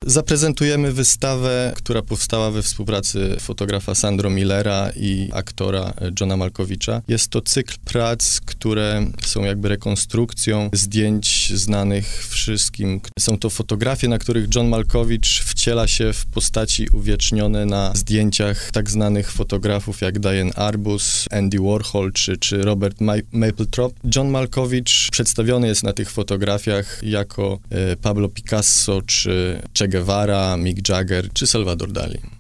Zaprezentujemy wystawę, która powstała we współpracy fotografa Sandro Millera i aktora Johna Malkowicza. Jest to cykl prac, które są jakby rekonstrukcją zdjęć znanych wszystkim. Są to fotografie, na których John Malkowicz wciela się w postaci uwiecznione na zdjęciach tak znanych fotografów jak Diane Arbus, Andy Warhol czy Robert Mapplethorpe. John Malkowicz przedstawiony jest na tych fotografiach jako Pablo Picasso, czy Che Guevara, Mick Jagger, czy Salvador Dali.